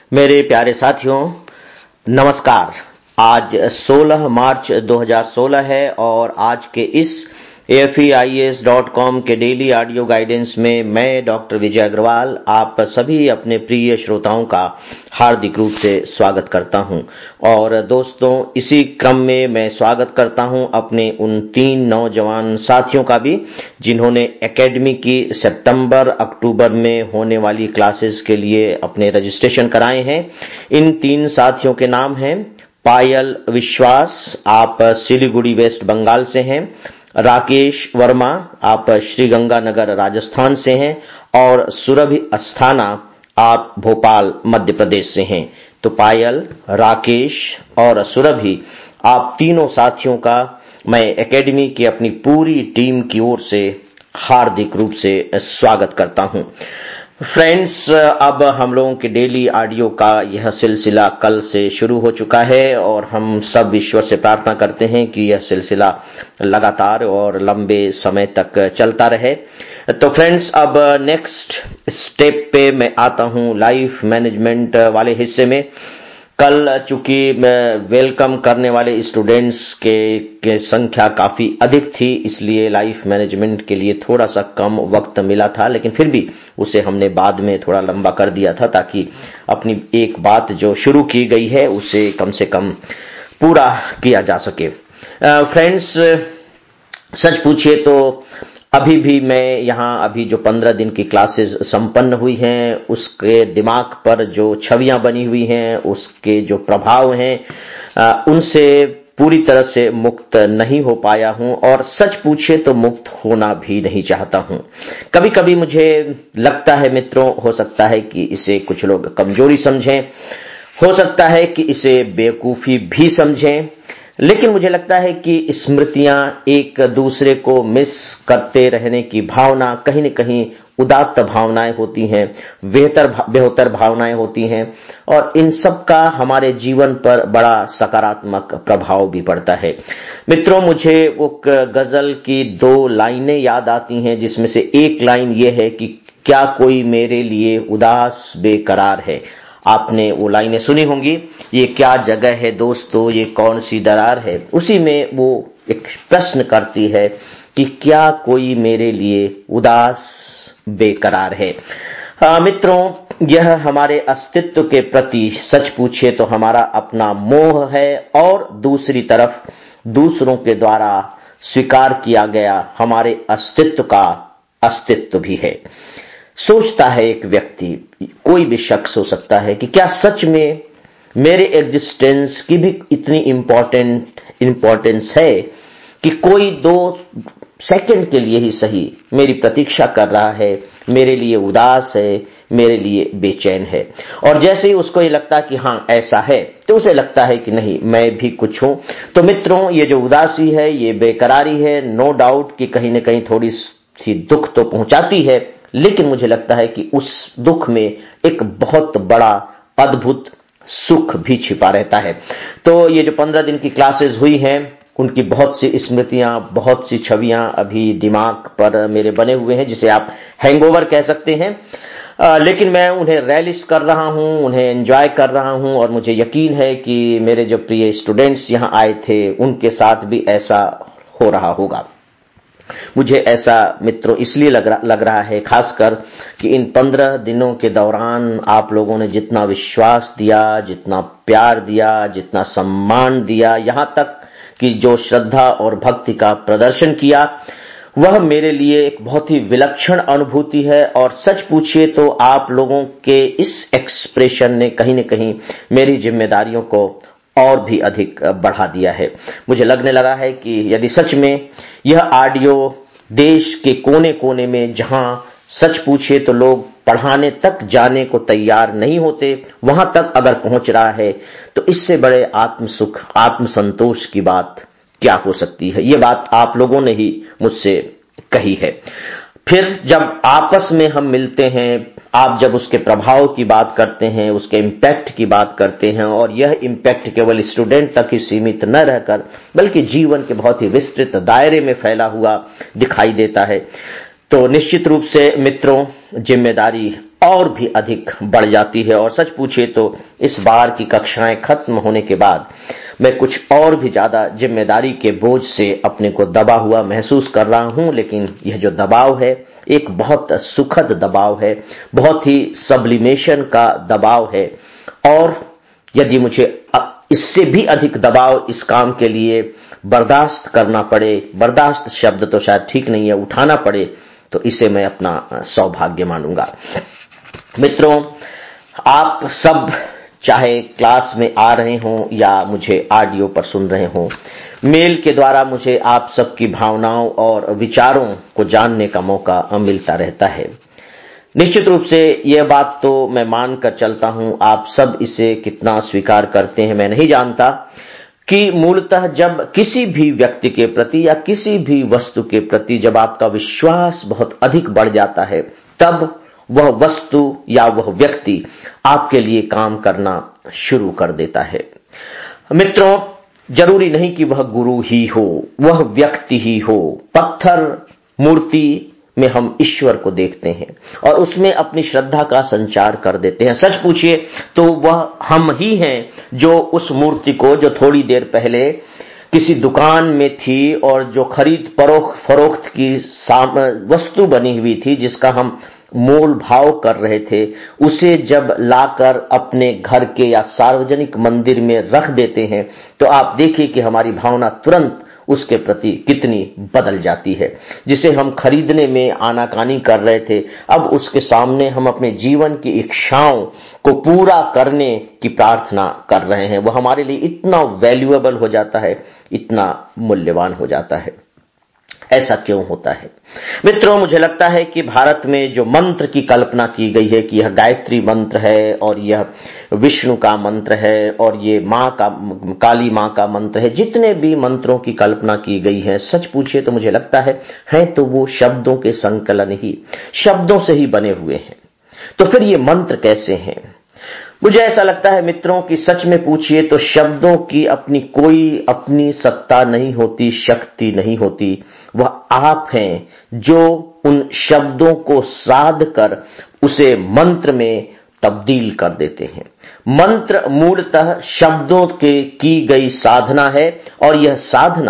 मेरे प्यारे साथियों, नमस्कार। आज 16 मार्च 2016 है और आज के इस AFEIAS.com के डेली ऑडियो गाइडेंस में मैं डॉक्टर विजय अग्रवाल आप सभी अपने प्रिय श्रोताओं का हार्दिक रूप से स्वागत करता हूं। और दोस्तों, इसी क्रम में मैं स्वागत करता हूं अपने उन 3 नौजवान साथियों का भी जिन्होंने एकेडमी की सितंबर अक्टूबर में होने वाली क्लासेस के लिए अपने रजिस्ट्रेशन कराए हैं। इन 3 साथियों के नाम हैं पायल विश्वास, आप सिलीगुड़ी वेस्ट बंगाल से हैं, राकेश वर्मा, आप श्रीगंगानगर राजस्थान से हैं, और सुरभि अस्थाना, आप भोपाल मध्य प्रदेश से हैं। तो पायल, राकेश और सुरभि, आप तीनों साथियों का मैं एकेडमी की अपनी पूरी टीम की ओर से हार्दिक रूप से स्वागत करता हूं। फ्रेंड्स, अब हम लोगों के डेली ऑडियो का यह सिलसिला कल से शुरू हो चुका है और हम सब ईश्वर से प्रार्थना करते हैं कि यह सिलसिला लगातार और लंबे समय तक चलता रहे। तो फ्रेंड्स, अब नेक्स्ट स्टेप पे मैं आता हूं लाइफ मैनेजमेंट वाले हिस्से में। कल चूंकि वेलकम करने वाले स्टूडेंट्स के संख्या काफी अधिक थी, इसलिए लाइफ मैनेजमेंट के लिए थोड़ा सा कम वक्त मिला था, लेकिन फिर भी उसे हमने बाद में थोड़ा लंबा कर दिया था ताकि अपनी एक बात जो शुरू की गई है उसे कम से कम पूरा किया जा सके। फ्रेंड्स, सच पूछिए तो अभी भी मैं यहाँ अभी जो 15 दिन की क्लासेस संपन्न हुई हैं उसके दिमाग पर जो छवियां बनी हुई हैं, उसके जो प्रभाव हैं, उनसे पूरी तरह से मुक्त नहीं हो पाया हूं और सच पूछे तो मुक्त होना भी नहीं चाहता हूं। कभी कभी मुझे लगता है मित्रों, हो सकता है कि इसे कुछ लोग कमजोरी समझें, हो सकता है कि इसे बेवकूफी भी समझें, लेकिन मुझे लगता है कि स्मृतियां एक दूसरे को मिस करते रहने की भावना कहीं न कहीं उदात्त भावनाएं होती हैं, बेहतर भावनाएं होती हैं और इन सब का हमारे जीवन पर बड़ा सकारात्मक प्रभाव भी पड़ता है। मित्रों, मुझे वो गजल की 2 लाइनें याद आती हैं जिसमें से एक लाइन ये है कि क्या कोई मेरे लिए उदास बेकरार है। आपने वो लाइनें सुनी होंगी, ये क्या जगह है दोस्तों, ये कौन सी दरार है। उसी में वो एक प्रश्न करती है कि क्या कोई मेरे लिए उदास बेकरार है। मित्रों, यह हमारे अस्तित्व के प्रति सच पूछिए तो हमारा अपना मोह है और दूसरी तरफ दूसरों के द्वारा स्वीकार किया गया हमारे अस्तित्व का अस्तित्व भी है। सोचता है एक व्यक्ति, कोई भी शख्स हो सकता है, कि क्या सच में मेरे एग्जिस्टेंस की भी इतनी इंपॉर्टेंस है कि कोई 2 सेकंड के लिए ही सही मेरी प्रतीक्षा कर रहा है, मेरे लिए उदास है, मेरे लिए बेचैन है। और जैसे ही उसको ये लगता कि हां ऐसा है, तो उसे लगता है कि नहीं, मैं भी कुछ हूं। तो मित्रों, ये जो उदासी है, ये बेकरारी है, नो डाउट कि कहीं न कहीं थोड़ी सी दुख तो पहुंचाती है, लेकिन मुझे लगता है कि उस दुख में एक बहुत बड़ा अद्भुत सुख भी छिपा रहता है। तो ये जो 15 दिन की क्लासेस हुई हैं, उनकी बहुत सी स्मृतियां, बहुत सी छवियां अभी दिमाग पर मेरे बने हुए हैं, जिसे आप हैंगओवर कह सकते हैं। लेकिन मैं उन्हें रैलिश कर रहा हूं, उन्हें एंजॉय कर रहा हूं और मुझे यकीन है कि मेरे जो प्रिय स्टूडेंट्स यहां आए थे उनके साथ भी ऐसा हो रहा होगा। मुझे ऐसा मित्रों इसलिए लग रहा है खासकर कि इन 15 दिनों के दौरान आप लोगों ने जितना विश्वास दिया, जितना प्यार दिया, जितना सम्मान दिया, यहां तक कि जो श्रद्धा और भक्ति का प्रदर्शन किया, वह मेरे लिए एक बहुत ही विलक्षण अनुभूति है। और सच पूछिए तो आप लोगों के इस एक्सप्रेशन ने कहीं न कहीं मेरी जिम्मेदारियों को और भी अधिक बढ़ा दिया है। मुझे लगने लगा है कि यदि सच में यह ऑडियो देश के कोने कोने में, जहां सच पूछिए तो लोग पढ़ाने तक जाने को तैयार नहीं होते, वहां तक अगर पहुंच रहा है, तो इससे बड़े आत्मसुख, आत्मसंतोष की बात क्या हो सकती है। ये बात आप लोगों ने ही मुझसे कही है। फिर जब आपस में हम मिलते हैं, आप जब उसके प्रभाव की बात करते हैं, उसके इम्पैक्ट की बात करते हैं, और यह इम्पैक्ट केवल स्टूडेंट तक ही सीमित न रहकर बल्कि जीवन के बहुत ही विस्तृत दायरे में फैला हुआ दिखाई देता है, तो निश्चित रूप से मित्रों जिम्मेदारी और भी अधिक बढ़ जाती है। और सच पूछे तो इस बार की कक्षाएं खत्म होने के बाद मैं कुछ और भी ज्यादा जिम्मेदारी के बोझ से अपने को दबा हुआ महसूस कर रहा हूं। लेकिन यह जो दबाव है एक बहुत सुखद दबाव है, बहुत ही सब्लिमेशन का दबाव है। और यदि मुझे इससे भी अधिक दबाव इस काम के लिए बर्दाश्त करना पड़े, बर्दाश्त शब्द तो शायद ठीक नहीं है, उठाना पड़े, तो इसे मैं अपना सौभाग्य मानूंगा। मित्रों, आप सब चाहे क्लास में आ रहे हों या मुझे ऑडियो पर सुन रहे हों, मेल के द्वारा मुझे आप सबकी भावनाओं और विचारों को जानने का मौका मिलता रहता है। निश्चित रूप से यह बात तो मैं मानकर चलता हूं, आप सब इसे कितना स्वीकार करते हैं मैं नहीं जानता, कि मूलतः जब किसी भी व्यक्ति के प्रति या किसी भी वस्तु के प्रति जब आपका विश्वास बहुत अधिक बढ़ जाता है, तब वह वस्तु या वह व्यक्ति आपके लिए काम करना शुरू कर देता है। मित्रों, जरूरी नहीं कि वह गुरु ही हो, वह व्यक्ति ही हो। पत्थर मूर्ति में हम ईश्वर को देखते हैं और उसमें अपनी श्रद्धा का संचार कर देते हैं। सच पूछिए तो वह हम ही हैं जो उस मूर्ति को, जो थोड़ी देर पहले किसी दुकान में थी और जो खरीद फरोख्त की वस्तु बनी हुई थी, जिसका हम मोल भाव कर रहे थे, उसे जब लाकर अपने घर के या सार्वजनिक मंदिर में रख देते हैं, तो आप देखिए कि हमारी भावना तुरंत उसके प्रति कितनी बदल जाती है। जिसे हम खरीदने में आनाकानी कर रहे थे, अब उसके सामने हम अपने जीवन की इच्छाओं को पूरा करने की प्रार्थना कर रहे हैं। वह हमारे लिए इतना वैल्यूएबल हो जाता है, इतना मूल्यवान हो जाता है। ऐसा क्यों होता है? मित्रों, मुझे लगता है कि भारत में जो मंत्र की कल्पना की गई है कि यह गायत्री मंत्र है और यह विष्णु का मंत्र है और ये काली मां का मंत्र है, जितने भी मंत्रों की कल्पना की गई है, सच पूछिए तो मुझे लगता है तो वो शब्दों के संकलन ही, शब्दों से ही बने हुए हैं। तो फिर ये मंत्र कैसे हैं? मुझे ऐसा लगता है मित्रों कि सच में पूछिए तो शब्दों की कोई अपनी सत्ता नहीं होती, शक्ति नहीं होती। वह आप हैं जो उन शब्दों को साध कर उसे मंत्र में तब्दील कर देते हैं। मंत्र मूलतः शब्दों के की गई साधना है और यह साधना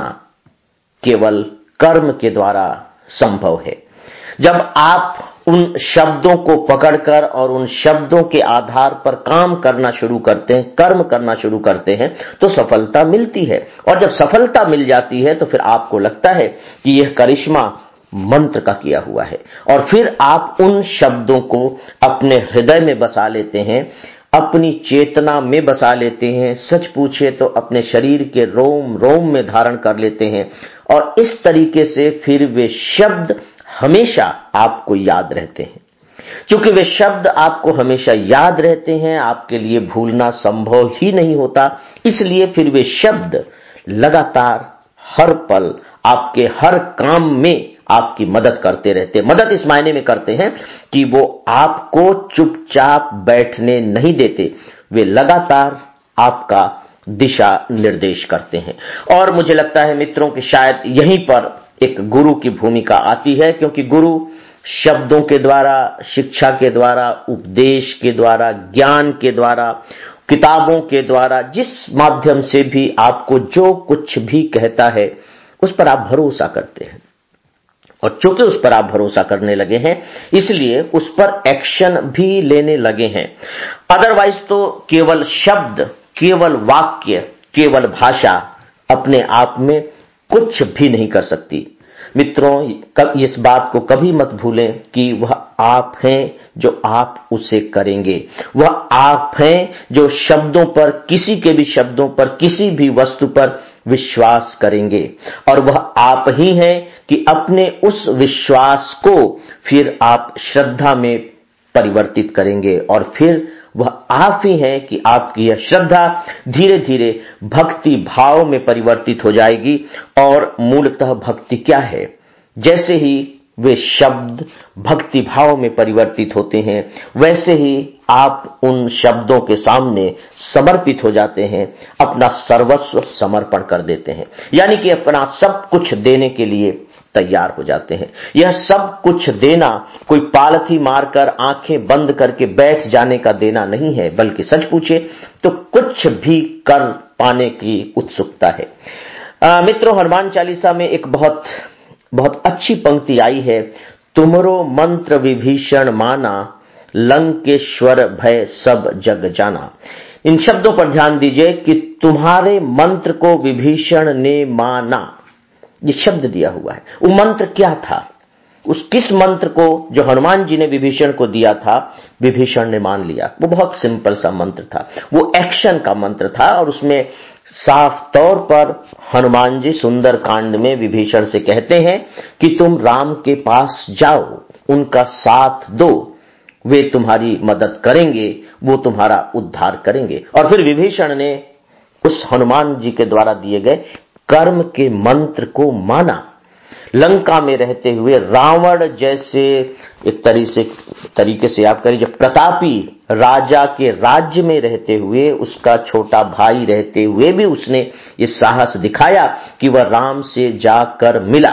केवल कर्म के द्वारा संभव है। जब आप उन शब्दों को पकड़कर और उन शब्दों के आधार पर काम करना शुरू करते हैं, कर्म करना शुरू करते हैं, तो सफलता मिलती है। और जब सफलता मिल जाती है तो फिर आपको लगता है कि यह करिश्मा मंत्र का किया हुआ है। और फिर आप उन शब्दों को अपने हृदय में बसा लेते हैं, अपनी चेतना में बसा लेते हैं, सच पूछे तो अपने शरीर के रोम रोम में धारण कर लेते हैं। और इस तरीके से फिर वे शब्द हमेशा आपको याद रहते हैं। चूंकि वे शब्द आपको हमेशा याद रहते हैं, आपके लिए भूलना संभव ही नहीं होता, इसलिए फिर वे शब्द लगातार हर पल आपके हर काम में आपकी मदद करते रहते। मदद इस मायने में करते हैं कि वो आपको चुपचाप बैठने नहीं देते, वे लगातार आपका दिशा निर्देश करते हैं। और मुझे लगता है मित्रों कि शायद यहीं पर एक गुरु की भूमिका आती है, क्योंकि गुरु शब्दों के द्वारा, शिक्षा के द्वारा, उपदेश के द्वारा, ज्ञान के द्वारा, किताबों के द्वारा, जिस माध्यम से भी आपको जो कुछ भी कहता है उस पर आप भरोसा करते हैं। और चूंकि उस पर आप भरोसा करने लगे हैं, इसलिए उस पर एक्शन भी लेने लगे हैं। अदरवाइज तो केवल शब्द, केवल वाक्य, केवल भाषा अपने आप में कुछ भी नहीं कर सकती। मित्रों, इस बात को कभी मत भूलें कि वह आप हैं जो आप उसे करेंगे। वह आप हैं जो शब्दों पर, किसी के भी शब्दों पर, किसी भी वस्तु पर विश्वास करेंगे। और वह आप ही हैं कि अपने उस विश्वास को फिर आप श्रद्धा में परिवर्तित करेंगे। और फिर वह आप ही हैं कि आपकी यह श्रद्धा धीरे धीरे भक्ति भाव में परिवर्तित हो जाएगी। और मूलतः भक्ति क्या है? जैसे ही वे शब्द भक्ति भाव में परिवर्तित होते हैं, वैसे ही आप उन शब्दों के सामने समर्पित हो जाते हैं, अपना सर्वस्व समर्पण कर देते हैं, यानी कि अपना सब कुछ देने के लिए तैयार हो जाते हैं। यह सब कुछ देना कोई पालथी मारकर आंखें बंद करके बैठ जाने का देना नहीं है, बल्कि सच पूछे तो कुछ भी कर पाने की उत्सुकता है। मित्रों, हनुमान चालीसा में एक बहुत बहुत अच्छी पंक्ति आई है, तुमरो मंत्र विभीषण माना, लंकेश्वर भय सब जग जाना। इन शब्दों पर ध्यान दीजिए कि तुम्हारे मंत्र को विभीषण ने माना, ये शब्द दिया हुआ है। वो मंत्र क्या था? उस किस मंत्र को जो हनुमान जी ने विभीषण को दिया था, विभीषण ने मान लिया। वो बहुत सिंपल सा मंत्र था, वो एक्शन का मंत्र था, और उसमें साफ तौर पर हनुमान जी सुंदर कांड में विभीषण से कहते हैं कि तुम राम के पास जाओ, उनका साथ दो, वे तुम्हारी मदद करेंगे, वो तुम्हारा उद्धार करेंगे। और फिर विभीषण ने उस हनुमान जी के द्वारा दिए गए कर्म के मंत्र को माना। लंका में रहते हुए रावण जैसे एक तरीके से आप करिए, जब प्रतापी राजा के राज्य में रहते हुए, उसका छोटा भाई रहते हुए भी उसने ये साहस दिखाया कि वह राम से जाकर मिला।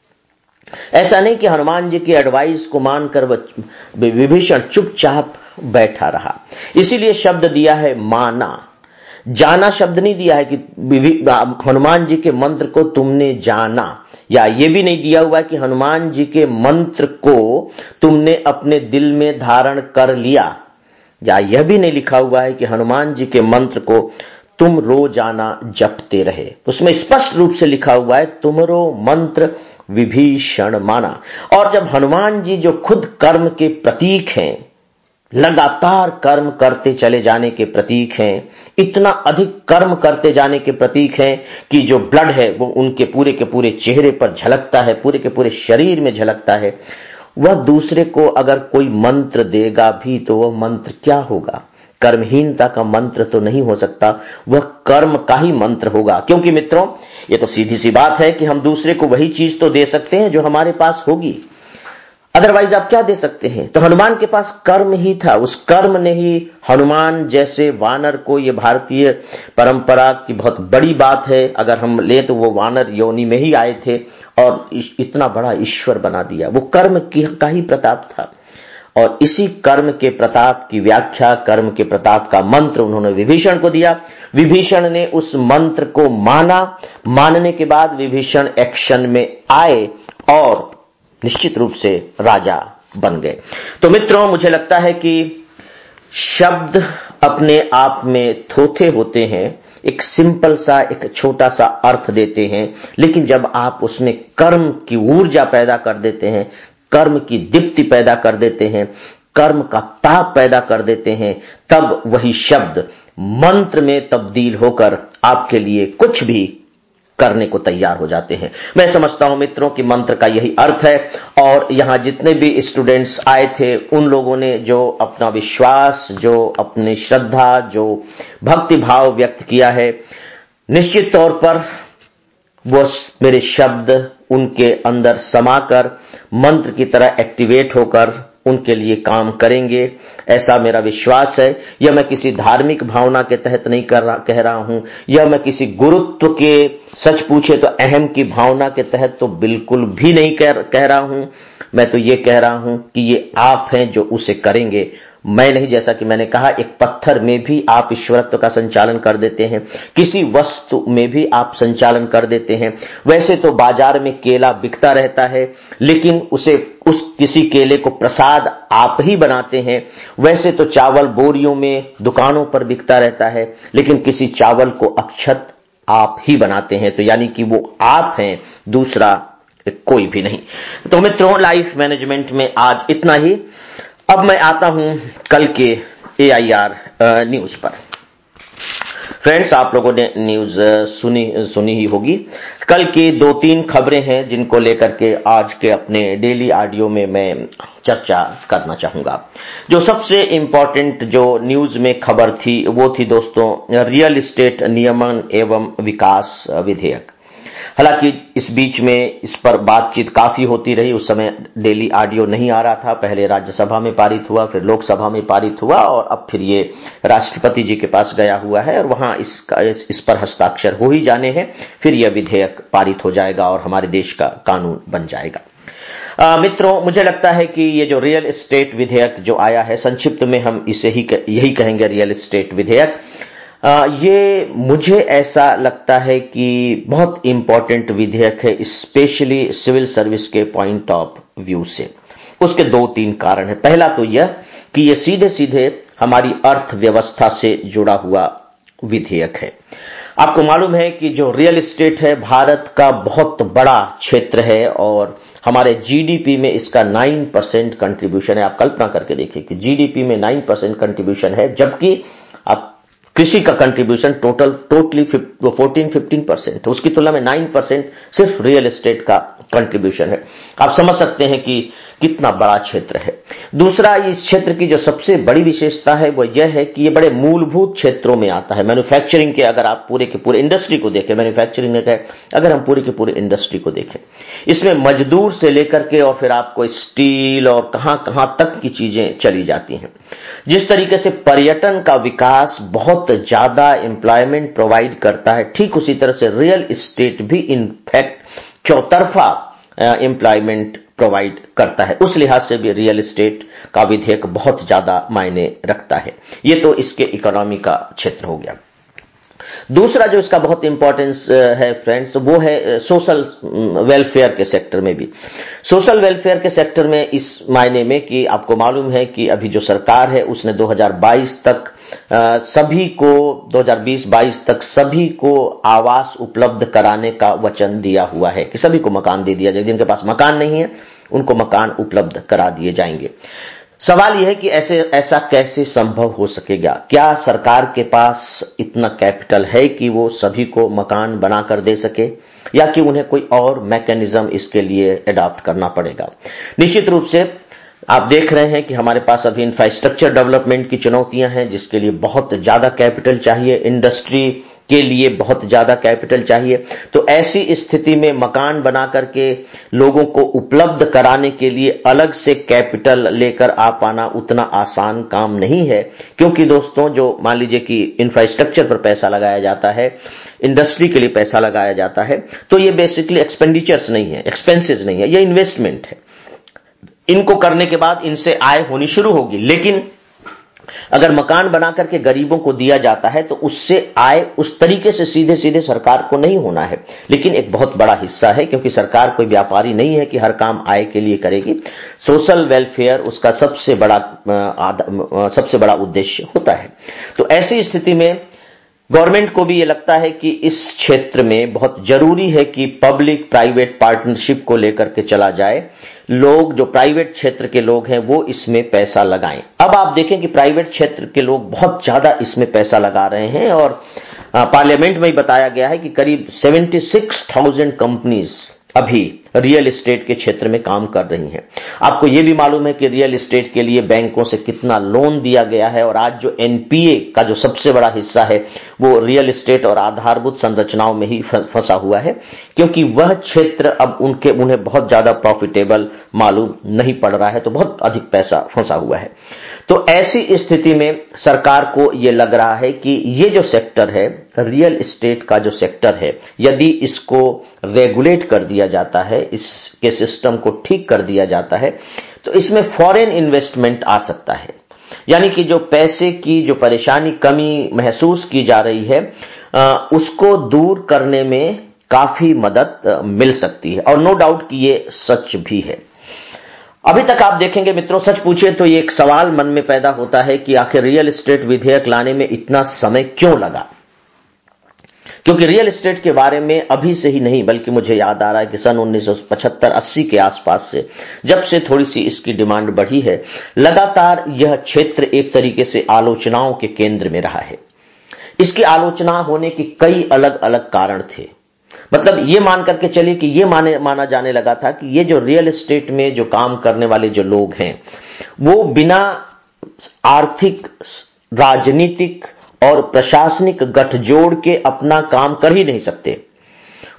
ऐसा नहीं कि हनुमान जी की एडवाइस को मानकर विभीषण चुपचाप बैठा रहा। इसीलिए शब्द दिया है माना। जाना शब्द नहीं दिया है कि हनुमान जी के मंत्र को तुमने जाना, या यह भी नहीं दिया हुआ है कि हनुमान जी के मंत्र को तुमने अपने दिल में धारण कर लिया, या यह भी नहीं लिखा हुआ है कि हनुमान जी के मंत्र को तुम रोजाना जपते रहे। उसमें स्पष्ट रूप से लिखा हुआ है तुमरो मंत्र विभीषण माना। और जब हनुमान जी जो खुद कर्म के प्रतीक हैं, लगातार कर्म करते चले जाने के प्रतीक हैं, इतना अधिक कर्म करते जाने के प्रतीक हैं कि जो ब्लड है वो उनके पूरे के पूरे चेहरे पर झलकता है, पूरे के पूरे शरीर में झलकता है। वह दूसरे को अगर कोई मंत्र देगा भी तो वह मंत्र क्या होगा? कर्महीनता का मंत्र तो नहीं हो सकता, वह कर्म का ही मंत्र होगा। क्योंकि मित्रों, ये तो सीधी सी बात है कि हम दूसरे को वही चीज तो दे सकते हैं जो हमारे पास होगी, अदरवाइज आप क्या दे सकते हैं? तो हनुमान के पास कर्म ही था, उस कर्म ने ही हनुमान जैसे वानर को, ये भारतीय परंपरा की बहुत बड़ी बात है, अगर हम ले तो वो वानर योनि में ही आए थे और इतना बड़ा ईश्वर बना दिया। वो कर्म का ही प्रताप था, और इसी कर्म के प्रताप की व्याख्या, कर्म के प्रताप का मंत्र उन्होंने विभीषण को दिया। विभीषण ने उस मंत्र को माना। मानने के बाद विभीषण एक्शन में आए और निश्चित रूप से राजा बन गए। तो मित्रों, मुझे लगता है कि शब्द अपने आप में थोथे होते हैं, एक सिंपल सा, एक छोटा सा अर्थ देते हैं, लेकिन जब आप उसमें कर्म की ऊर्जा पैदा कर देते हैं, कर्म की दीप्ति पैदा कर देते हैं, कर्म का ताप पैदा कर देते हैं, तब वही शब्द मंत्र में तब्दील होकर आपके लिए कुछ भी करने को तैयार हो जाते हैं। मैं समझता हूं मित्रों कि मंत्र का यही अर्थ है, और यहां जितने भी स्टूडेंट्स आए थे उन लोगों ने जो अपना विश्वास, जो अपनी श्रद्धा, जो भक्ति भाव व्यक्त किया है, निश्चित तौर पर वो मेरे शब्द उनके अंदर समाकर मंत्र की तरह एक्टिवेट होकर उनके लिए काम करेंगे, ऐसा मेरा विश्वास है। यह मैं किसी धार्मिक भावना के तहत नहीं कह रहा हूं, यह मैं किसी गुरुत्व के, सच पूछे तो अहम की भावना के तहत तो बिल्कुल भी नहीं कह रहा हूं। मैं तो ये कह रहा हूं कि ये आप हैं जो उसे करेंगे, मैं नहीं। जैसा कि मैंने कहा, एक पत्थर में भी आप ईश्वरत्व का संचालन कर देते हैं, किसी वस्तु में भी आप संचालन कर देते हैं। वैसे तो बाजार में केला बिकता रहता है, लेकिन उस किसी केले को प्रसाद आप ही बनाते हैं। वैसे तो चावल बोरियों में दुकानों पर बिकता रहता है, लेकिन किसी चावल को अक्षत आप ही बनाते हैं। तो यानी कि वो आप हैं, दूसरा कोई भी नहीं। तो मित्रों, लाइफ मैनेजमेंट में आज इतना ही। अब मैं आता हूं कल के AIR न्यूज पर। फ्रेंड्स, आप लोगों ने न्यूज सुनी ही होगी। कल की 2-3 खबरें हैं जिनको लेकर के आज के अपने डेली ऑडियो में मैं चर्चा करना चाहूंगा। जो सबसे इंपॉर्टेंट जो न्यूज में खबर थी वो थी दोस्तों, रियल एस्टेट नियमन एवं विकास विधेयक। हालांकि इस बीच में इस पर बातचीत काफी होती रही। उस समय डेली ऑडियो नहीं आ रहा था, पहले राज्यसभा में पारित हुआ, फिर लोकसभा में पारित हुआ और अब फिर ये राष्ट्रपति जी के पास गया हुआ है और वहां इस पर हस्ताक्षर हो ही जाने हैं, फिर यह विधेयक पारित हो जाएगा और हमारे देश का कानून बन जाएगा। मित्रों, मुझे लगता है कि ये जो रियल एस्टेट विधेयक जो आया है, संक्षिप्त में हम इसे यही कहेंगे, रियल एस्टेट विधेयक, ये मुझे ऐसा लगता है कि बहुत इंपॉर्टेंट विधेयक है, स्पेशली सिविल सर्विस के पॉइंट ऑफ व्यू से। उसके 2-3 कारण है। पहला तो यह कि ये सीधे सीधे हमारी अर्थव्यवस्था से जुड़ा हुआ विधेयक है। आपको मालूम है कि जो रियल एस्टेट है भारत का बहुत बड़ा क्षेत्र है और हमारे जीडीपी में इसका 9% कंट्रीब्यूशन है। आप कल्पना करके देखिए कि जीडीपी में 9% कंट्रीब्यूशन है, जबकि आप कृषि का कंट्रीब्यूशन टोटली 14-15% है। उसकी तुलना में 9% सिर्फ रियल एस्टेट का कंट्रीब्यूशन है। आप समझ सकते हैं कि कितना बड़ा क्षेत्र है। दूसरा, इस क्षेत्र की जो सबसे बड़ी विशेषता है वो यह है कि ये बड़े मूलभूत क्षेत्रों में आता है। मैन्युफैक्चरिंग के अगर आप पूरे के पूरे इंडस्ट्री को देखें, मैन्युफैक्चरिंग में अगर हम पूरे के पूरे इंडस्ट्री को देखें, इसमें मजदूर से लेकर के और फिर आपको स्टील और कहां तक की चीजें चली जाती हैं। जिस तरीके से पर्यटन का विकास बहुत ज्यादा एम्प्लॉयमेंट प्रोवाइड करता है, ठीक उसी तरह से रियल एस्टेट भी इनफैक्ट चौतरफा एम्प्लॉयमेंट प्रोवाइड करता है। उस लिहाज से भी रियल एस्टेट का विधेयक बहुत ज्यादा मायने रखता है। ये तो इसके इकोनॉमी का क्षेत्र हो गया। दूसरा जो इसका बहुत इंपॉर्टेंस है फ्रेंड्स, वो है सोशल वेलफेयर के सेक्टर में भी। सोशल वेलफेयर के सेक्टर में इस मायने में कि आपको मालूम है कि अभी जो सरकार है उसने 2022 तक सभी को 2020-22 तक सभी को आवास उपलब्ध कराने का वचन दिया हुआ है कि सभी को मकान दे दिया जाए। जिनके पास मकान नहीं है उनको मकान उपलब्ध करा दिए जाएंगे। सवाल यह है कि ऐसा कैसे संभव हो सकेगा? क्या सरकार के पास इतना कैपिटल है कि वो सभी को मकान बनाकर दे सके, या कि उन्हें कोई और मैकेनिज्म इसके लिए अडॉप्ट करना पड़ेगा? निश्चित रूप से आप देख रहे हैं कि हमारे पास अभी इंफ्रास्ट्रक्चर डेवलपमेंट की चुनौतियां हैं, जिसके लिए बहुत ज्यादा कैपिटल चाहिए, इंडस्ट्री के लिए बहुत ज्यादा कैपिटल चाहिए। तो ऐसी स्थिति में मकान बना करके लोगों को उपलब्ध कराने के लिए अलग से कैपिटल लेकर आ पाना उतना आसान काम नहीं है, क्योंकि दोस्तों जो मान लीजिए कि इंफ्रास्ट्रक्चर पर पैसा लगाया जाता है, इंडस्ट्री के लिए पैसा लगाया जाता है, तो ये बेसिकली एक्सपेंडिचर्स नहीं है, एक्सपेंसेस नहीं है, ये इन्वेस्टमेंट है। इनको करने के बाद इनसे आय होनी शुरू होगी। लेकिन अगर मकान बना करके गरीबों को दिया जाता है तो उससे आय उस तरीके से सीधे सीधे सरकार को नहीं होना है, लेकिन एक बहुत बड़ा हिस्सा है, क्योंकि सरकार कोई व्यापारी नहीं है कि हर काम आय के लिए करेगी। सोशल वेलफेयर उसका सबसे बड़ा उद्देश्य होता है। तो ऐसी स्थिति में गवर्नमेंट को भी ये लगता है कि इस क्षेत्र में बहुत जरूरी है कि पब्लिक प्राइवेट पार्टनरशिप को लेकर के चला जाए। लोग जो प्राइवेट क्षेत्र के लोग हैं वो इसमें पैसा लगाएं। अब आप देखें कि प्राइवेट क्षेत्र के लोग बहुत ज्यादा इसमें पैसा लगा रहे हैं और पार्लियामेंट में ही बताया गया है कि करीब 76,000 कंपनीज अभी रियल एस्टेट के क्षेत्र में काम कर रही हैं। आपको यह भी मालूम है कि रियल एस्टेट के लिए बैंकों से कितना लोन दिया गया है, और आज जो एनपीए का जो सबसे बड़ा हिस्सा है वो रियल एस्टेट और आधारभूत संरचनाओं में ही फंसा हुआ है, क्योंकि वह क्षेत्र अब उन्हें बहुत ज्यादा प्रॉफिटेबल मालूम नहीं पड़ रहा है, तो बहुत अधिक पैसा फंसा हुआ है। तो ऐसी स्थिति में सरकार को यह लग रहा है कि ये जो सेक्टर है, रियल एस्टेट का जो सेक्टर है, यदि इसको रेगुलेट कर दिया जाता है, इसके सिस्टम को ठीक कर दिया जाता है, तो इसमें फॉरेन इन्वेस्टमेंट आ सकता है। यानी कि जो पैसे की जो परेशानी कमी महसूस की जा रही है उसको दूर करने में काफी मदद मिल सकती है, और नो डाउट कि ये सच भी है। अभी तक आप देखेंगे मित्रों, सच पूछे तो ये एक सवाल मन में पैदा होता है कि आखिर रियल एस्टेट विधेयक लाने में इतना समय क्यों लगा? क्योंकि रियल एस्टेट के बारे में अभी से ही नहीं, बल्कि मुझे याद आ रहा है कि सन 1975-80 के आसपास से जब से थोड़ी सी इसकी डिमांड बढ़ी है, लगातार यह क्षेत्र एक तरीके से आलोचनाओं के केंद्र में रहा है। इसकी आलोचना होने के कई अलग अलग कारण थे। मतलब ये मान करके चलिए कि ये माना जाने लगा था कि ये जो रियल एस्टेट में जो काम करने वाले जो लोग हैं वो बिना आर्थिक, राजनीतिक और प्रशासनिक गठजोड़ के अपना काम कर ही नहीं सकते।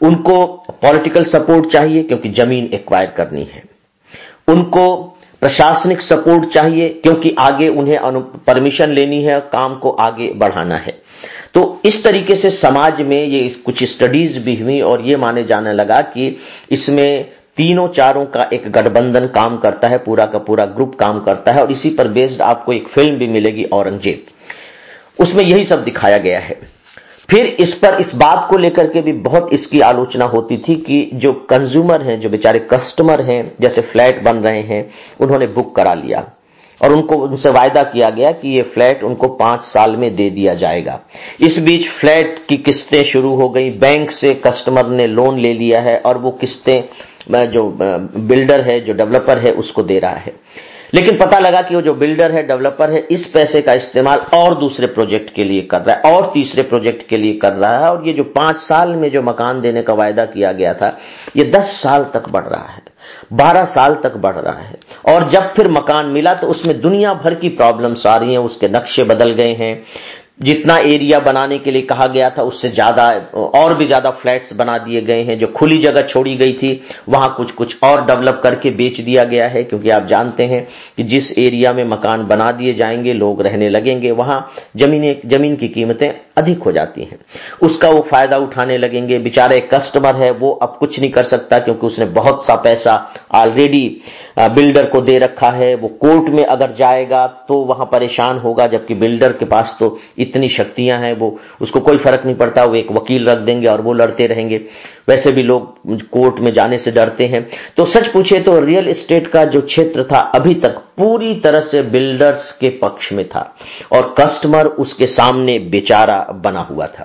उनको पॉलिटिकल सपोर्ट चाहिए क्योंकि जमीन एक्वायर करनी है, उनको प्रशासनिक सपोर्ट चाहिए क्योंकि आगे उन्हें परमिशन लेनी है, काम को आगे बढ़ाना है। तो इस तरीके से समाज में ये कुछ स्टडीज भी हुई और ये माने जाने लगा कि इसमें तीनों चारों का एक गठबंधन काम करता है, पूरा का पूरा ग्रुप काम करता है। और इसी पर बेस्ड आपको एक फिल्म भी मिलेगी औरंगजेब, उसमें यही सब दिखाया गया है। फिर इस बात को लेकर के भी बहुत इसकी आलोचना होती थी कि जो कंज्यूमर हैं, जो बेचारे कस्टमर हैं, जैसे फ्लैट बन रहे हैं, उन्होंने बुक करा लिया और उनसे वायदा किया गया कि ये फ्लैट उनको 5 साल में दे दिया जाएगा। इस बीच फ्लैट की किस्तें शुरू हो गई, बैंक से कस्टमर ने लोन ले लिया है और वो किस्तें जो बिल्डर है, जो डेवलपर है, उसको दे रहा है। लेकिन पता लगा कि वो जो बिल्डर है, डेवलपर है, इस पैसे का इस्तेमाल और दूसरे प्रोजेक्ट के लिए कर रहा है और तीसरे प्रोजेक्ट के लिए कर रहा है। और ये जो 5 साल में जो मकान देने का वायदा किया गया था, ये 10 साल तक बढ़ रहा है, 12 साल तक बढ़ रहा है। और जब फिर मकान मिला तो उसमें दुनिया भर की प्रॉब्लम्स आ रही हैं, उसके नक्शे बदल गए हैं, जितना एरिया बनाने के लिए कहा गया था उससे ज्यादा और भी ज्यादा फ्लैट्स बना दिए गए हैं। जो खुली जगह छोड़ी गई थी वहां कुछ और डेवलप करके बेच दिया गया है, क्योंकि आप जानते हैं कि जिस एरिया में मकान बना दिए जाएंगे, लोग रहने लगेंगे, वहां जमीन की कीमतें अधिक हो जाती हैं, उसका वो फायदा उठाने लगेंगे। बेचारे कस्टमर है, वो अब कुछ नहीं कर सकता क्योंकि उसने बहुत सा पैसा ऑलरेडी बिल्डर को दे रखा है। वो कोर्ट में अगर जाएगा तो वहां परेशान होगा, जबकि बिल्डर के पास तो इतनी शक्तियां हैं, वो उसको कोई फर्क नहीं पड़ता, वो एक वकील रख देंगे और वो लड़ते रहेंगे। वैसे भी लोग कोर्ट में जाने से डरते हैं। तो सच पूछे तो रियल एस्टेट का जो क्षेत्र था अभी तक पूरी तरह से बिल्डर्स के पक्ष में था और कस्टमर उसके सामने बेचारा बना हुआ था।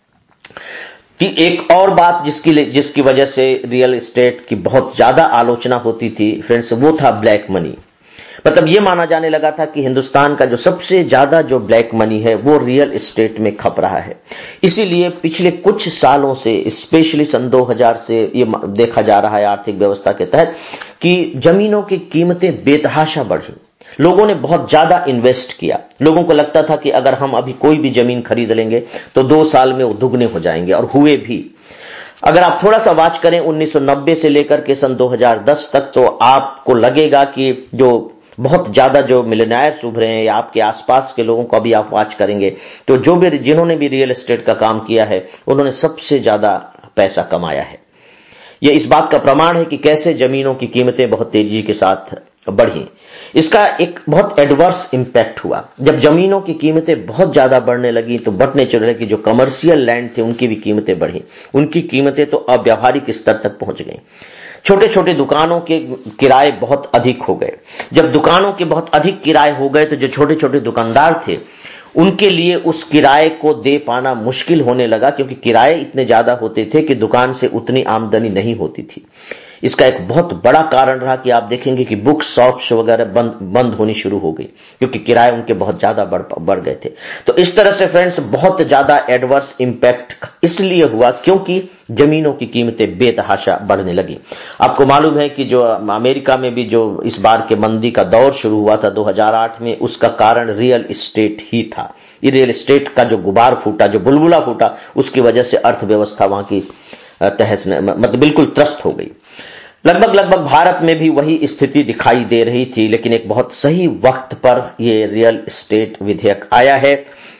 कि एक और बात जिसकी वजह से रियल एस्टेट की बहुत ज्यादा आलोचना होती थी फ्रेंड्स, वो था ब्लैक मनी। मतलब ये माना जाने लगा था कि हिंदुस्तान का जो सबसे ज्यादा जो ब्लैक मनी है वो रियल एस्टेट में खप रहा है। इसीलिए पिछले कुछ सालों से, स्पेशली सन 2000 से ये देखा जा रहा है आर्थिक व्यवस्था के तहत कि जमीनों की कीमतें बेतहाशा बढ़ी। लोगों ने बहुत ज्यादा इन्वेस्ट किया। लोगों को लगता था कि अगर हम अभी कोई भी जमीन खरीद लेंगे तो 2 साल में वो दुगने हो जाएंगे, और हुए भी। अगर आप थोड़ा सा वाच करें 1990 से लेकर के सन 2010 तक, तो आपको लगेगा कि जो बहुत ज्यादा जो मिलियनेयर्स उभरे हैं या आपके आसपास के लोगों को अभी आप वाच करेंगे तो जिन्होंने भी रियल एस्टेट का काम किया है, उन्होंने सबसे ज्यादा पैसा कमाया है। यह इस बात का प्रमाण है कि कैसे जमीनों की कीमतें बहुत तेजी के साथ बढ़ी। इसका एक बहुत एडवर्स इंपैक्ट हुआ। जब जमीनों की कीमतें बहुत ज्यादा बढ़ने लगी तो बढ़ने चल रहे कि जो कमर्शियल लैंड थे उनकी भी कीमतें बढ़ी। उनकी कीमतें तो अव्यावहारिक स्तर तक पहुंच गई। छोटे छोटे दुकानों के किराए बहुत अधिक हो गए। जब दुकानों के बहुत अधिक किराए हो गए तो जो छोटे छोटे दुकानदार थे उनके लिए उस किराए को दे पाना मुश्किल होने लगा, क्योंकि किराए इतने ज्यादा होते थे कि दुकान से उतनी आमदनी नहीं होती थी। इसका एक बहुत बड़ा कारण रहा कि आप देखेंगे कि बुक शॉप्स वगैरह बंद होनी शुरू हो गई, क्योंकि किराए उनके बहुत ज्यादा बढ़ गए थे। तो इस तरह से फ्रेंड्स बहुत ज्यादा एडवर्स इंपैक्ट इसलिए हुआ क्योंकि जमीनों की कीमतें बेतहाशा बढ़ने लगी। आपको मालूम है कि जो अमेरिका में भी जो इस बार के मंदी का दौर शुरू हुआ था 2008 में, उसका कारण रियल एस्टेट ही था। ये रियल एस्टेट का जो गुबार फूटा, जो बुलबुला फूटा, उसकी वजह से अर्थव्यवस्था वहां की तहस मतलब बिल्कुल त्रस्त हो गई। लगभग भारत में भी वही स्थिति दिखाई दे रही थी, लेकिन एक बहुत सही वक्त पर ये रियल एस्टेट विधेयक आया है।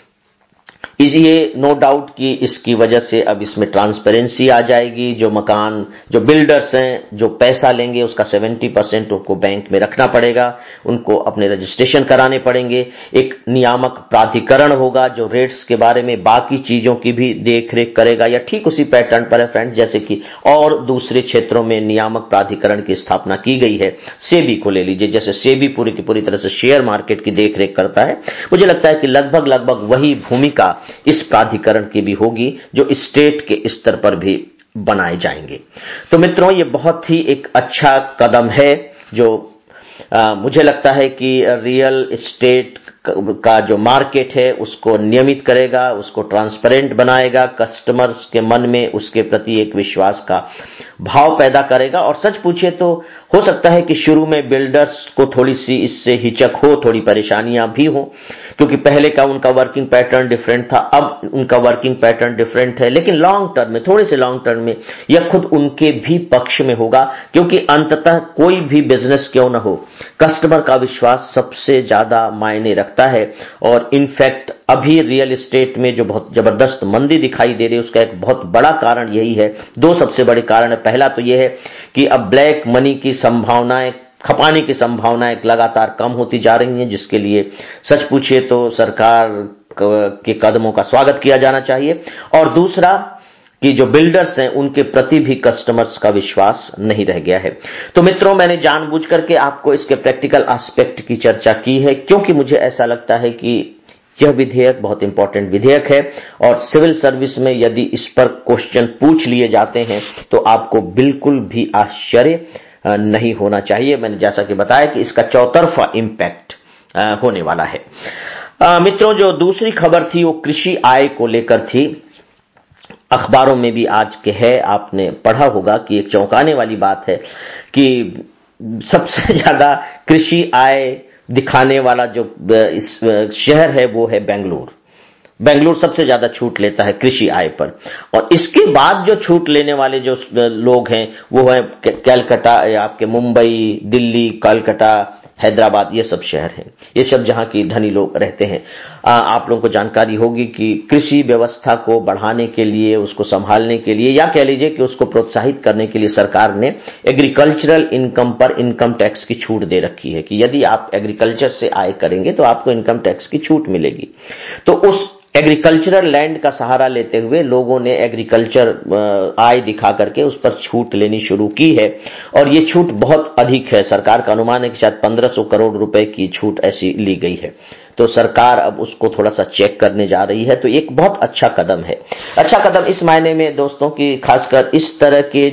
ये नो डाउट कि इसकी वजह से अब इसमें ट्रांसपेरेंसी आ जाएगी। जो मकान, जो बिल्डर्स हैं, जो पैसा लेंगे उसका 70% उनको बैंक में रखना पड़ेगा, उनको अपने रजिस्ट्रेशन कराने पड़ेंगे। एक नियामक प्राधिकरण होगा जो रेट्स के बारे में बाकी चीजों की भी देखरेख करेगा, या ठीक उसी पैटर्न पर है फ्रेंड्स जैसे कि और दूसरे क्षेत्रों में नियामक प्राधिकरण की स्थापना की गई है। सेबी को ले लीजिए, जैसे सेबी पूरी की पूरी तरह से शेयर मार्केट की देखरेख करता है, मुझे लगता है कि लगभग वही भूमिका इस प्राधिकरण की भी होगी जो स्टेट के स्तर पर भी बनाए जाएंगे। तो मित्रों, ये बहुत ही एक अच्छा कदम है जो मुझे लगता है कि रियल एस्टेट का जो मार्केट है उसको नियमित करेगा, उसको ट्रांसपेरेंट बनाएगा, कस्टमर्स के मन में उसके प्रति एक विश्वास का भाव पैदा करेगा। और सच पूछे तो हो सकता है कि शुरू में बिल्डर्स को थोड़ी सी इससे हिचक हो, थोड़ी परेशानियां भी हो, क्योंकि पहले का उनका वर्किंग पैटर्न डिफरेंट था, अब उनका वर्किंग पैटर्न डिफरेंट है। लेकिन लॉन्ग टर्म में, थोड़े से लॉन्ग टर्म में यह खुद उनके भी पक्ष में होगा, क्योंकि अंततः कोई भी बिजनेस क्यों ना हो, कस्टमर का विश्वास सबसे ज्यादा मायने रखता है। और इनफैक्ट अभी रियल एस्टेट में जो बहुत जबरदस्त मंदी दिखाई दे रही है, उसका एक बहुत बड़ा कारण यही है। दो सबसे बड़े कारण है। पहला तो यह है कि अब ब्लैक मनी की संभावनाएं, खपाने की संभावनाएं लगातार कम होती जा रही हैं, जिसके लिए सच पूछिए तो सरकार के कदमों का स्वागत किया जाना चाहिए। और दूसरा कि जो बिल्डर्स हैं उनके प्रति भी कस्टमर्स का विश्वास नहीं रह गया है। तो मित्रों, मैंने जानबूझ करके आपको इसके प्रैक्टिकल एस्पेक्ट की चर्चा की है, क्योंकि मुझे ऐसा लगता है कि यह विधेयक बहुत इंपॉर्टेंट विधेयक है और सिविल सर्विस में यदि इस पर क्वेश्चन पूछ लिए जाते हैं तो आपको बिल्कुल भी आश्चर्य नहीं होना चाहिए। मैंने जैसा कि बताया कि इसका चौतरफा इंपैक्ट होने वाला है। मित्रों, जो दूसरी खबर थी वो कृषि आय को लेकर थी। अखबारों में भी आज के है, आपने पढ़ा होगा कि एक चौंकाने वाली बात है कि सबसे ज्यादा कृषि आय दिखाने वाला जो इस शहर है वो है बेंगलुरु। बेंगलुरु सबसे ज्यादा छूट लेता है कृषि आय पर। और इसके बाद जो छूट लेने वाले जो लोग हैं वो है कलकत्ता, आपके मुंबई, दिल्ली, कलकत्ता, हैदराबाद, ये सब शहर हैं, ये सब जहां की धनी लोग रहते हैं। आप लोगों को जानकारी होगी कि कृषि व्यवस्था को बढ़ाने के लिए, उसको संभालने के लिए, या कह लीजिए कि उसको प्रोत्साहित करने के लिए सरकार ने एग्रीकल्चरल इनकम पर इनकम टैक्स की छूट दे रखी है कि यदि आप एग्रीकल्चर से आय करेंगे तो आपको इनकम टैक्स की छूट मिलेगी। तो उस एग्रीकल्चरल लैंड का सहारा लेते हुए लोगों ने एग्रीकल्चर आय दिखा करके उस पर छूट लेनी शुरू की है। और ये छूट बहुत अधिक है। सरकार का अनुमान है कि शायद 1500 करोड़ रुपए की छूट ऐसी ली गई है। तो सरकार अब उसको थोड़ा सा चेक करने जा रही है। तो एक बहुत अच्छा कदम है। अच्छा कदम इस मायने में दोस्तों कि खासकर इस तरह के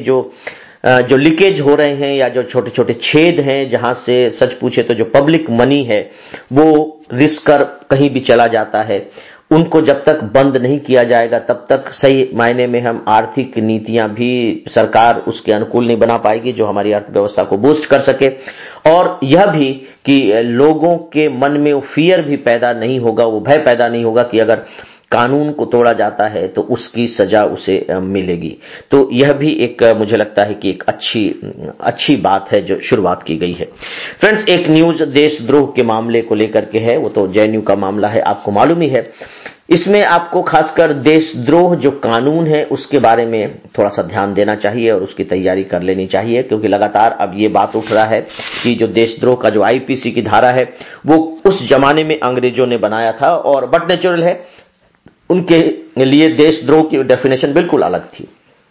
जो लीकेज हो रहे हैं या जो छोटे छोटे छेद हैं, जहां से सच पूछे तो जो पब्लिक मनी है वो रिस्क कर कहीं भी चला जाता है, उनको जब तक बंद नहीं किया जाएगा तब तक सही मायने में हम आर्थिक नीतियां भी सरकार उसके अनुकूल नहीं बना पाएगी जो हमारी अर्थव्यवस्था को बूस्ट कर सके। और यह भी कि लोगों के मन में वो फियर भी पैदा नहीं होगा, वो भय पैदा नहीं होगा कि अगर कानून को तोड़ा जाता है तो उसकी सजा उसे मिलेगी। तो यह भी एक मुझे लगता है कि एक अच्छी बात है जो शुरुआत की गई है। फ्रेंड्स, एक न्यूज देशद्रोह के मामले को लेकर के है, वो तो जेएनयू का मामला है, आपको मालूम ही है। इसमें आपको खासकर देशद्रोह जो कानून है उसके बारे में थोड़ा सा ध्यान देना चाहिए और उसकी तैयारी कर लेनी चाहिए, क्योंकि लगातार अब ये बात उठ रहा है कि जो देशद्रोह का जो आईपीसी की धारा है वो उस जमाने में अंग्रेजों ने बनाया था और बट नेचुरल है, उनके लिए देशद्रोह की डेफिनेशन बिल्कुल अलग थी।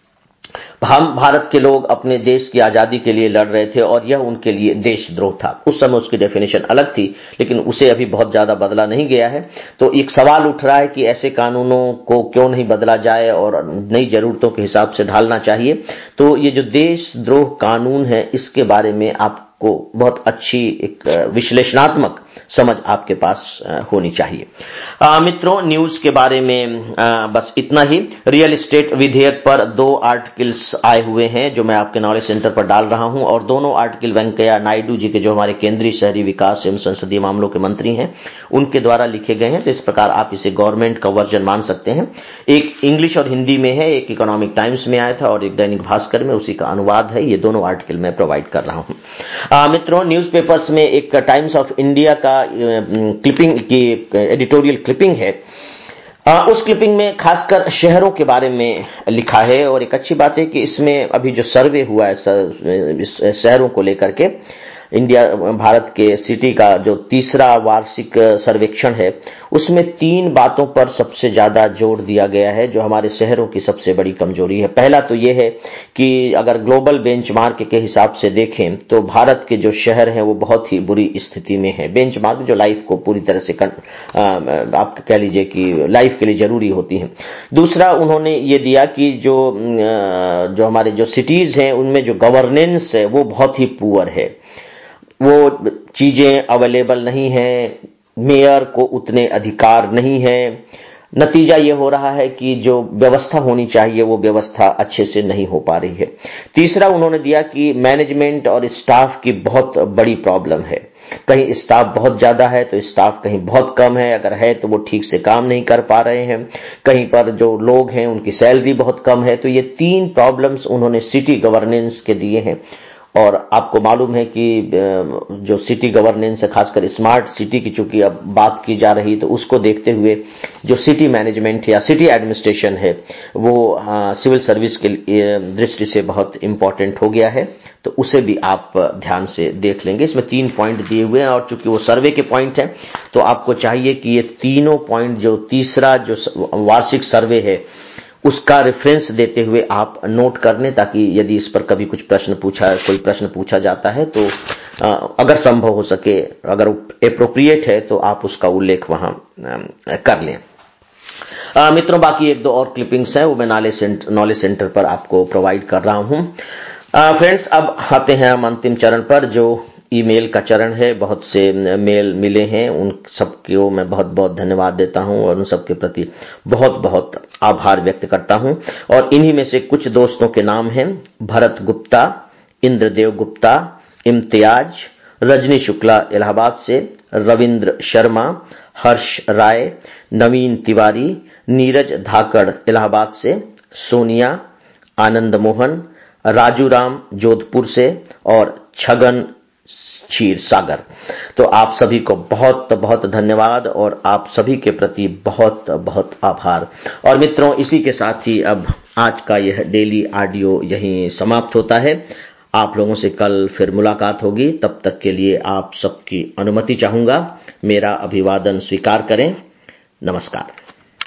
हम भारत के लोग अपने देश की आजादी के लिए लड़ रहे थे और यह उनके लिए देशद्रोह था। उस समय उसकी डेफिनेशन अलग थी, लेकिन उसे अभी बहुत ज्यादा बदला नहीं गया है। तो एक सवाल उठ रहा है कि ऐसे कानूनों को क्यों नहीं बदला जाए और नई जरूरतों के हिसाब से ढालना चाहिए। तो ये जो देशद्रोह कानून है इसके बारे में आपको बहुत अच्छी एक विश्लेषणात्मक समझ आपके पास होनी चाहिए। मित्रों, न्यूज के बारे में बस इतना ही। रियल एस्टेट विधेयक पर 2 आर्टिकल्स आए हुए हैं जो मैं आपके नॉलेज सेंटर पर डाल रहा हूं, और दोनों आर्टिकल वेंकैया नायडू जी के, जो हमारे केंद्रीय शहरी विकास एवं संसदीय मामलों के मंत्री हैं, उनके द्वारा लिखे गए हैं। तो इस प्रकार आप इसे गवर्नमेंट का वर्जन मान सकते हैं। एक इंग्लिश और हिंदी में है, एक इकोनॉमिक टाइम्स में आया था और एक दैनिक भास्कर में, उसी का अनुवाद है। ये दोनों आर्टिकल मैं प्रोवाइड कर रहा हूं। मित्रों, न्यूज़पेपर्स में एक टाइम्स ऑफ इंडिया का क्लिपिंग की एडिटोरियल क्लिपिंग है। उस क्लिपिंग में खासकर शहरों के बारे में लिखा है और एक अच्छी बात है कि इसमें अभी जो सर्वे हुआ है शहरों को लेकर के, भारत के सिटी का जो तीसरा वार्षिक सर्वेक्षण है, उसमें 3 बातों पर सबसे ज्यादा जोर दिया गया है जो हमारे शहरों की सबसे बड़ी कमजोरी है। पहला तो यह है कि अगर ग्लोबल बेंचमार्क के हिसाब से देखें तो भारत के जो शहर हैं वो बहुत ही बुरी स्थिति में है। बेंचमार्क जो लाइफ को पूरी तरह से आप कह लीजिए कि लाइफ के लिए जरूरी होती है। दूसरा उन्होंने ये दिया कि जो हमारे जो सिटीज हैं उनमें जो गवर्नेंस है वो बहुत ही पुअर है, वो चीजें अवेलेबल नहीं है, मेयर को उतने अधिकार नहीं है, नतीजा ये हो रहा है कि जो व्यवस्था होनी चाहिए वो व्यवस्था अच्छे से नहीं हो पा रही है। तीसरा उन्होंने दिया कि मैनेजमेंट और स्टाफ की बहुत बड़ी प्रॉब्लम है। कहीं स्टाफ बहुत ज्यादा है तो स्टाफ कहीं बहुत कम है, अगर है तो वो ठीक से काम नहीं कर पा रहे हैं, कहीं पर जो लोग हैं उनकी सैलरी बहुत कम है। तो ये 3 प्रॉब्लम्स उन्होंने सिटी गवर्नेंस के दिए हैं। और आपको मालूम है कि जो सिटी गवर्नेंस है, खासकर स्मार्ट सिटी की चूंकि अब बात की जा रही, तो उसको देखते हुए जो सिटी मैनेजमेंट या सिटी एडमिनिस्ट्रेशन है वो सिविल सर्विस के दृष्टि से बहुत इंपॉर्टेंट हो गया है। तो उसे भी आप ध्यान से देख लेंगे। इसमें 3 पॉइंट दिए हुए हैं और चूंकि वो सर्वे के पॉइंट हैं तो आपको चाहिए कि ये तीनों पॉइंट, जो तीसरा जो वार्षिक सर्वे है उसका रेफरेंस देते हुए आप नोट कर लें, ताकि यदि इस पर कभी कोई प्रश्न पूछा जाता है तो अगर संभव हो सके, अगर एप्रोप्रिएट है तो आप उसका उल्लेख वहां कर लें। मित्रों, बाकी 1-2 और क्लिपिंग्स हैं वो मैं नॉलेज सेंटर पर आपको प्रोवाइड कर रहा हूं। फ्रेंड्स, अब आते हैं हम अंतिम चरण पर, जो ईमेल का चरण है। बहुत से मेल मिले हैं, उन सबको मैं बहुत बहुत धन्यवाद देता हूं और उन सबके प्रति बहुत बहुत आभार व्यक्त करता हूं। और इन्हीं में से कुछ दोस्तों के नाम हैं: भरत गुप्ता, इंद्रदेव गुप्ता, इम्तियाज, रजनी शुक्ला इलाहाबाद से, रविंद्र शर्मा, हर्ष राय, नवीन तिवारी, नीरज धाकड़ इलाहाबाद से, सोनिया, आनंद मोहन, राजू राम जोधपुर से और छगन क्षीर सागर। तो आप सभी को बहुत बहुत धन्यवाद और आप सभी के प्रति बहुत बहुत आभार। और मित्रों, इसी के साथ ही अब आज का यह डेली ऑडियो यहीं समाप्त होता है। आप लोगों से कल फिर मुलाकात होगी। तब तक के लिए आप सबकी अनुमति चाहूंगा। मेरा अभिवादन स्वीकार करें। नमस्कार।